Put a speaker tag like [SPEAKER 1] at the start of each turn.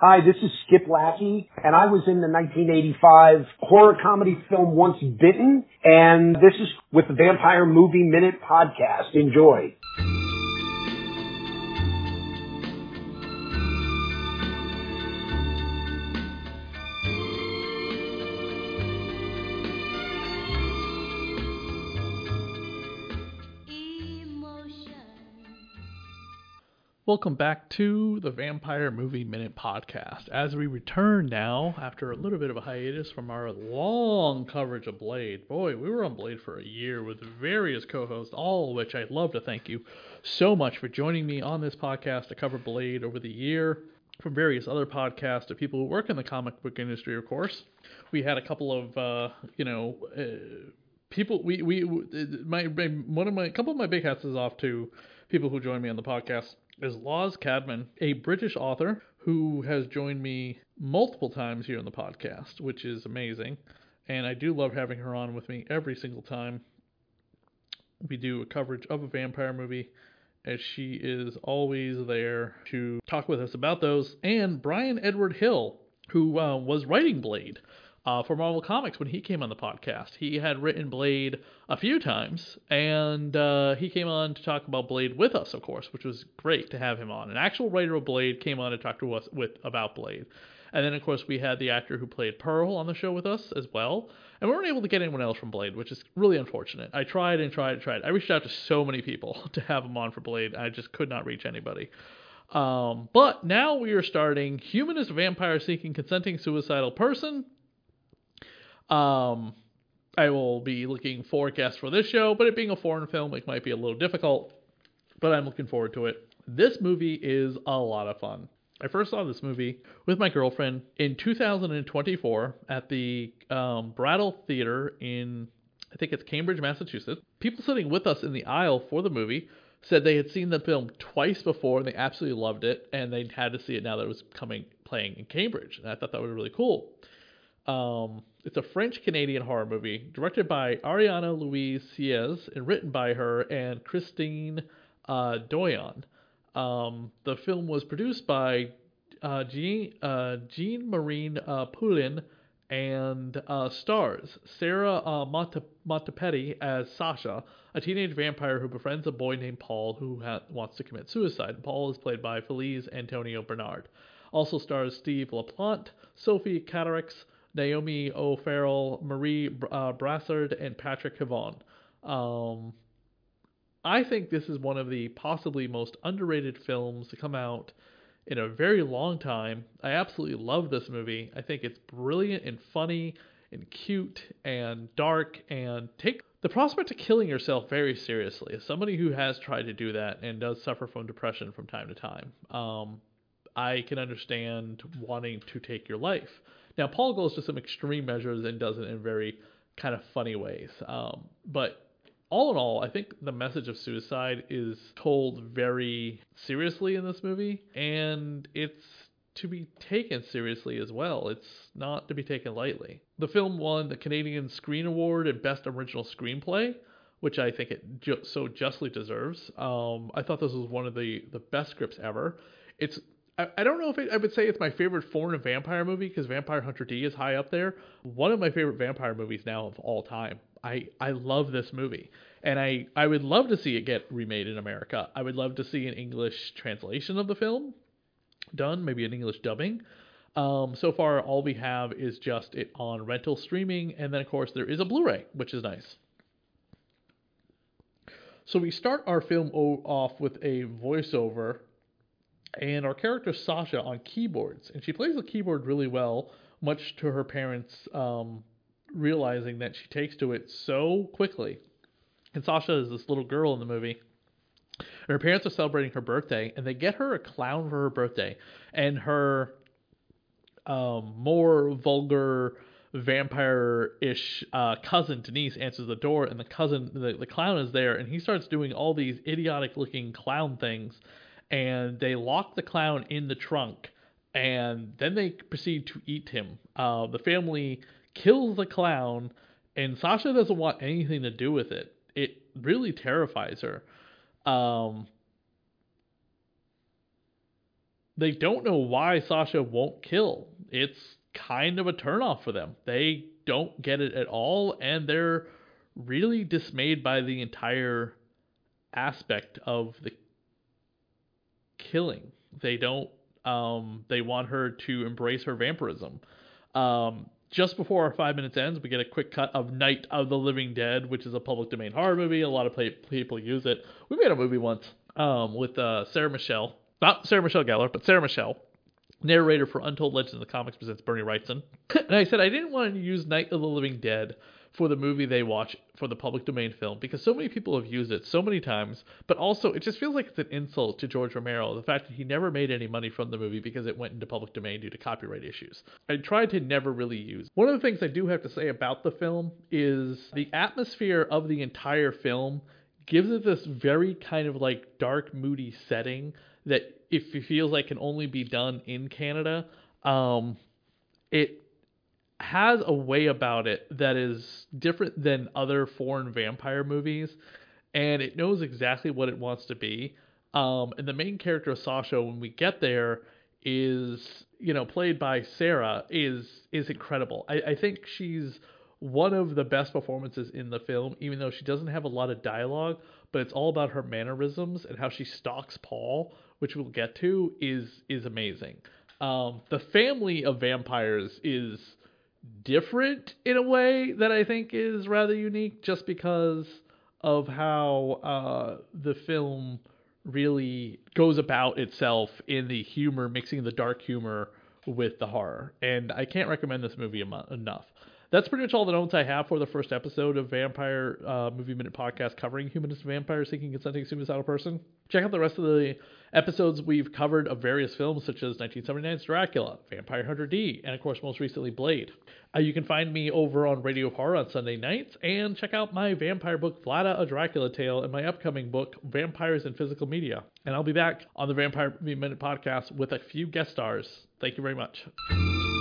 [SPEAKER 1] Hi, this is Skip Lackey, and I was in the 1985 horror comedy film Once Bitten, and this is with the Vampire Movie Minute podcast. Enjoy.
[SPEAKER 2] Welcome back to the Vampire Movie Minute podcast. As we return now, after a little bit of a hiatus from our long coverage of Blade. Boy, we were on Blade for a year with various co-hosts, all of which I'd love to thank you so much for joining me on this podcast to cover Blade over the year. From various other podcasts to people who work in the comic book industry, of course. We had a couple of, people. A couple of my big hats is off to people who joined me on the podcast. Is Laz Cadman, a British author who has joined me multiple times here on the podcast, which is amazing. And I do love having her on with me every single time we do a coverage of a vampire movie, as she is always there to talk with us about those. And Brian Edward Hill, who was writing Blade for Marvel Comics when he came on the podcast. He had written Blade a few times, and he came on to talk about Blade with us, of course, which was great to have him on. An actual writer of Blade came on to talk to us about Blade. And then, of course, we had the actor who played Pearl on the show with us as well. And we weren't able to get anyone else from Blade, which is really unfortunate. I tried. I reached out to so many people to have him on for Blade. I just could not reach anybody. But now we are starting Humanist Vampire Seeking Consenting Suicidal Person. I will be looking for guests for this show, but it being a foreign film, it might be a little difficult, but I'm looking forward to it. This movie is a lot of fun. I first saw this movie with my girlfriend in 2024 at the Brattle Theater in, I think it's Cambridge, Massachusetts. People sitting with us in the aisle for the movie said they had seen the film twice before and they absolutely loved it, and they had to see it now that it was playing in Cambridge, and I thought that was really cool. It's a French-Canadian horror movie directed by Ariana Louise Sieyès and written by her and Christine Doyon. The film was produced by Jean-Marine Poulin and stars Sarah Montepetti as Sasha, a teenage vampire who befriends a boy named Paul who wants to commit suicide. Paul is played by Feliz Antonio Bernard. Also stars Steve LaPlante, Sophie Catarix, Naomi O'Farrell, Marie Brassard, and Patrick Havon. I think this is one of the possibly most underrated films to come out in a very long time. I absolutely love this movie. I think it's brilliant and funny and cute and dark and take the prospect of killing yourself very seriously. As somebody who has tried to do that and does suffer from depression from time to time, I can understand wanting to take your life. Now, Paul goes to some extreme measures and does it in very kind of funny ways. But all in all, I think the message of suicide is told very seriously in this movie, and it's to be taken seriously as well. It's not to be taken lightly. The film won the Canadian Screen Award and Best Original Screenplay, which I think it so justly deserves. I thought this was one of the best scripts ever. I don't know if I would say it's my favorite foreign vampire movie, because Vampire Hunter D is high up there. One of my favorite vampire movies now of all time. I love this movie. And I would love to see it get remade in America. I would love to see an English translation of the film done, maybe an English dubbing. So far, all we have is just it on rental streaming. And then, of course, there is a Blu-ray, which is nice. So we start our film off with a voiceover, and our character Sasha on keyboards, and she plays the keyboard really well, much to her parents realizing that she takes to it so quickly. And Sasha is this little girl in the movie, and her parents are celebrating her birthday, and they get her a clown for her birthday, and her more vulgar vampire-ish cousin Denise answers the door, and the clown is there, and he starts doing all these idiotic-looking clown things. And they lock the clown in the trunk, and then they proceed to eat him. The family kills the clown, and Sasha doesn't want anything to do with it. It really terrifies her. they don't know why Sasha won't kill. It's kind of a turnoff for them. They don't get it at all, and they're really dismayed by the entire aspect of the killing. They don't. They want her to embrace her vampirism. Just before our 5 minutes ends, we get a quick cut of Night of the Living Dead, which is a public domain horror movie. A lot of people use it. We made a movie once with Sarah Michelle. Not Sarah Michelle Gellar, but Sarah Michelle. Narrator for Untold Legends of the Comics presents Bernie Wrightson. And I said I didn't want to use Night of the Living Dead for the movie they watch for the public domain film because so many people have used it so many times, but also it just feels like it's an insult to George Romero, the fact that he never made any money from the movie because it went into public domain due to copyright issues. I tried to never really use. One of the things I do have to say about the film is the atmosphere of the entire film gives it this very kind of like dark, moody setting that if it feels like can only be done in Canada. It has a way about it that is different than other foreign vampire movies, and it knows exactly what it wants to be. And the main character of Sasha, when we get there, is, played by Sarah, is incredible. I think she's one of the best performances in the film, even though she doesn't have a lot of dialogue, but it's all about her mannerisms and how she stalks Paul, which we'll get to, is amazing. The family of vampires is different in a way that I think is rather unique just because of how the film really goes about itself in the humor, mixing the dark humor with the horror. And I can't recommend this movie enough. That's pretty much all the notes I have for the first episode of Vampire Movie Minute Podcast covering Humanist Vampires Seeking Consenting Suicidal Person. Check out the rest of the episodes we've covered of various films such as 1979's Dracula, Vampire Hunter D, and of course most recently Blade. You can find me over on Radio Horror on Sunday nights, and check out my vampire book Vlada, a Dracula Tale, and my upcoming book Vampires in Physical Media. And I'll be back on the Vampire Movie Minute Podcast with a few guest stars. Thank you very much.